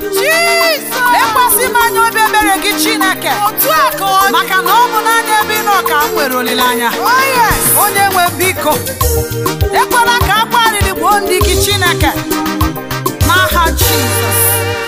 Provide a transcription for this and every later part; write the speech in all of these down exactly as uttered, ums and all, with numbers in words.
Jesus. Ekwasị m anya obi ebere gị Chineke. Otu a ka ọ dị. Maka na ọ bụ naanị ebe ị nọ ka m nwere olileanya. Oh yes. Onye nwe biko, ekwela ka akwa arịrị gbuo ndị gị Chineke. N'aha Jizọs.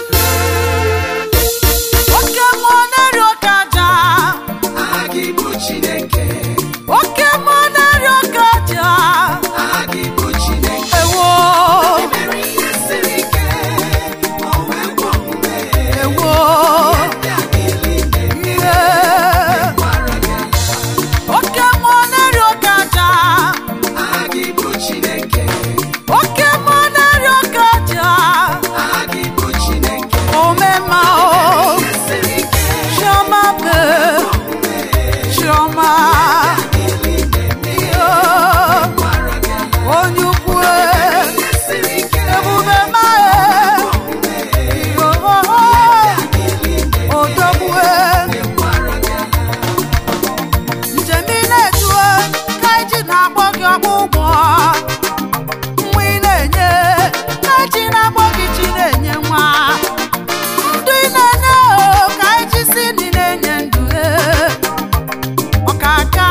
Oke mmụọ na-eri oke aja. Aha gị bụ Chineke. Oke mmụọ na-eri oke aja. Aha gị bụ Chineke. Ewo. Emere ihe siri ike, o wee gwa omume. Ewo. Ndị a niile na-eme Yeah. gwara gị ala. Oke mmụọ na-eri oke aja. Aha gị bụ Chineke. Oke mmụọ na-eri oke aja. Aha gị bụ Chineke. Omema o. Ihe siri ike, Chioma be. omume. Chioma. Ndị a niile na-eme Yeah. gwara gị ala. Onye ukwu e. Ihe siri ike, Ebube ma e. omume. Oh, oh, oh. Odogwu e. Gwara gị ala. Njem ị na-etue ka iji na-akpọ gị ọkpụkpọ. Nwa ị na-enye ka iji na-akpọ gị chi na-enye nwa. Ndụ ị na-enye o ka iji si ndị na-enye ndụ e. Ọkaka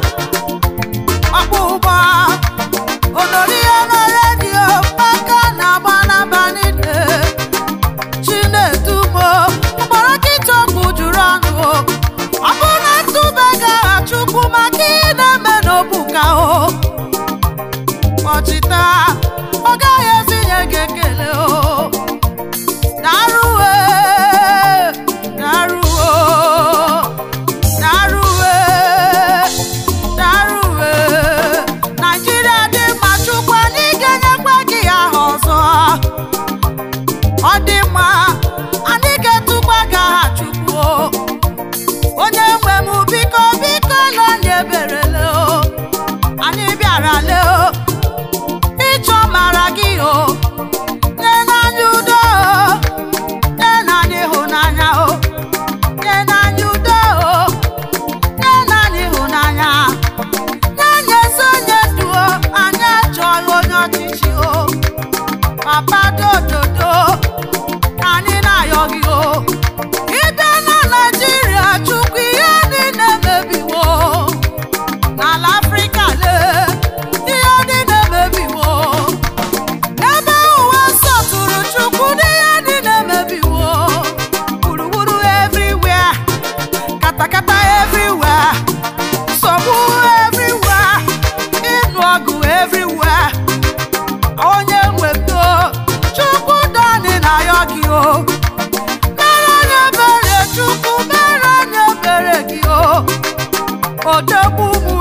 ọkpụkpọ onori ya na redio aka na-agba n'abalị de. Chinedumo mkpọrọ kịta ọgwụ juru ọnụ. Ọ bụrụ na ntụbe gara Chukwu maka ihe na-eme n'obuka o. Ọchịta ọ gaghị ezinye gị ekele o. Daruwe, daruwe, daruwe, daruwe. Naijiria dị mma Chukwu anyị ga-enyekwa gị ya aha ọzọ. Ọ dị mma anyị ga-etukwa gị aha Chukwu o. Onye nwe m biko biko na anyị eberele o. Anyị bịara le o. Ịchọ mara gị o. Nye n'anya udo o. Nye n'anya ịhụnanya o. Nye n'anya udo o. Nye n'anya ịhụnanya. Nye anyị ezi onye ndu o. Anyị achọghị onye ọchịchị o. Papa dododo ka anyị na-ayọ gị o. Ịbịa na Naịjirịa Chukwu ihe niile mebiwo. N'ala Afrịka le ihe niile mebiwo. Ebe ụwa nsọ tụrụ Chukwu n'ihe niile mebiwo. Gburugburu everywhere. Katakata everywhere. Nsogbu everywhere. Ịnụ ọgụ everywhere. Onye nwebdo Chukwu dani na ayọ gị o. Mere anyị ebere Chukwu mere anyị ebere gị o. Odogwu m